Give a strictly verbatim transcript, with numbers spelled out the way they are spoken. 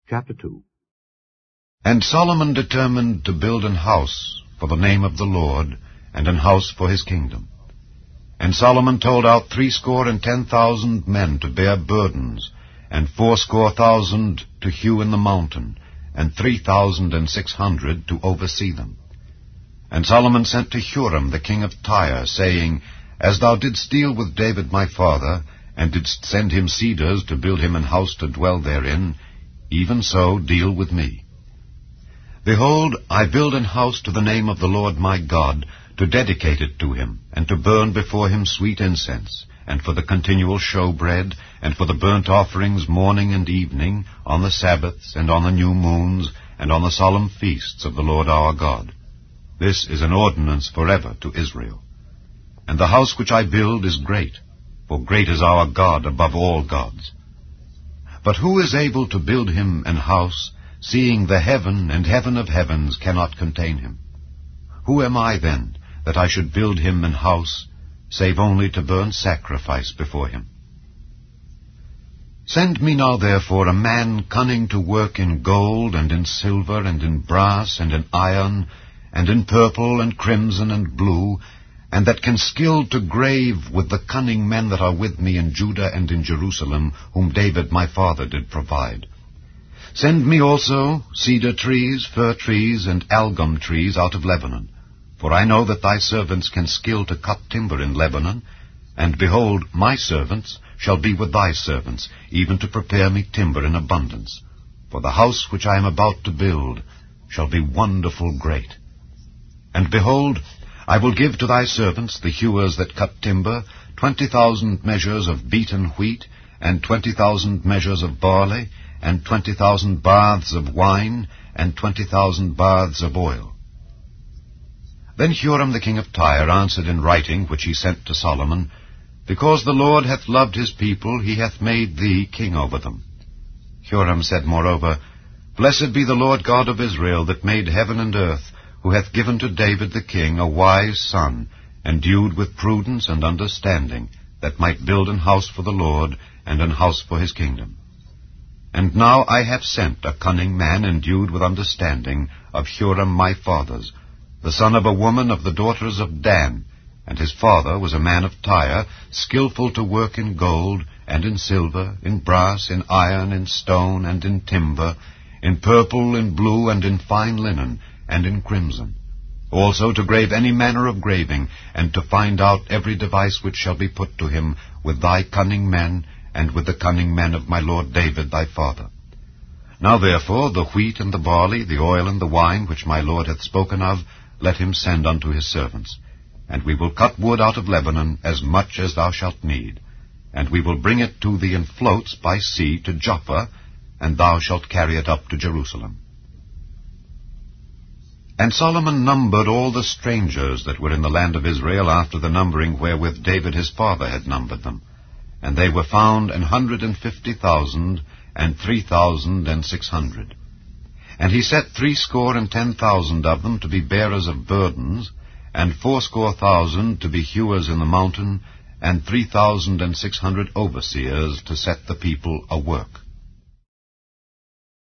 Chapter two. And Solomon determined to build an house for the name of the Lord, and an house for his kingdom. And Solomon told out threescore and ten thousand men to bear burdens, and fourscore thousand to hew in the mountain, and three thousand and six hundred to oversee them. And Solomon sent to Huram the king of Tyre, saying, As thou didst deal with David my father, and didst send him cedars to build him an house to dwell therein, even so deal with me. Behold, I build an house to the name of the Lord my God, to dedicate it to him, and to burn before him sweet incense, and for the continual showbread, and for the burnt offerings morning and evening, on the Sabbaths, and on the new moons, and on the solemn feasts of the Lord our God. This is an ordinance forever to Israel. And the house which I build is great, for great is our God above all gods. But who is able to build him an house, seeing the heaven and heaven of heavens cannot contain him? Who am I, then, that I should build him an house, save only to burn sacrifice before him? Send me now therefore a man cunning to work in gold, and in silver, and in brass, and in iron, and in purple, and crimson, and blue, and that can skill to grave with the cunning men that are with me in Judah and in Jerusalem, whom David my father did provide. Send me also cedar trees, fir trees, and algum trees out of Lebanon. For I know that thy servants can skill to cut timber in Lebanon, and behold, my servants shall be with thy servants, even to prepare me timber in abundance. For the house which I am about to build shall be wonderful great. And behold, I will give to thy servants, the hewers that cut timber, twenty thousand measures of beaten wheat, and twenty thousand measures of barley, and twenty thousand baths of wine, and twenty thousand baths of oil. Then Huram the king of Tyre answered in writing, which he sent to Solomon, Because the Lord hath loved his people, he hath made thee king over them. Huram said moreover, Blessed be the Lord God of Israel, that made heaven and earth, who hath given to David the king a wise son, endued with prudence and understanding, that might build an house for the Lord, and an house for his kingdom. And now I have sent a cunning man endued with understanding of Huram my father's, the son of a woman of the daughters of Dan, and his father was a man of Tyre, skillful to work in gold, and in silver, in brass, in iron, in stone, and in timber, in purple, in blue, and in fine linen, and in crimson. Also to grave any manner of graving, and to find out every device which shall be put to him with thy cunning men, and with the cunning men of my lord David thy father. Now therefore the wheat and the barley, the oil and the wine, which my lord hath spoken of, let him send unto his servants. And we will cut wood out of Lebanon as much as thou shalt need. And we will bring it to thee in floats by sea to Joppa, and thou shalt carry it up to Jerusalem. And Solomon numbered all the strangers that were in the land of Israel after the numbering wherewith David his father had numbered them. And they were found an hundred and fifty thousand, and three thousand and six hundred. And he set threescore and ten thousand of them to be bearers of burdens, and fourscore thousand to be hewers in the mountain, and three thousand and six hundred overseers to set the people a work.